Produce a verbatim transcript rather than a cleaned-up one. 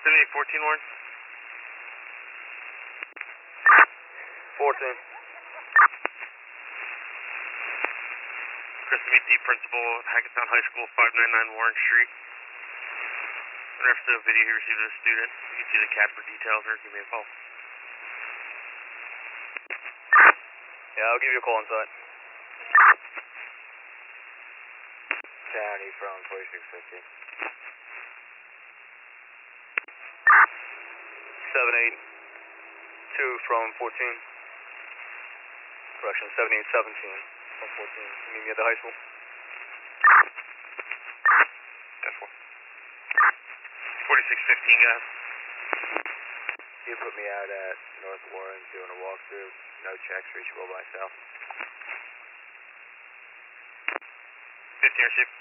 seventy-eight fourteen, Warren. fourteen. Chris to meet the principal of Hackettstown High School, five ninety-nine Warren Street. In reference to a video he received as a student, you can see the C A D for details or give me a call. Yeah, I'll give you a call inside. County from forty-six fifty. seven eight two from fourteen. Correction, seven eight seventeen from fourteen. You meet me at the high school? F four. forty-six fifteen, guys. You put me out at North Warren doing a walkthrough. No checks, reachable by south. fifteen received.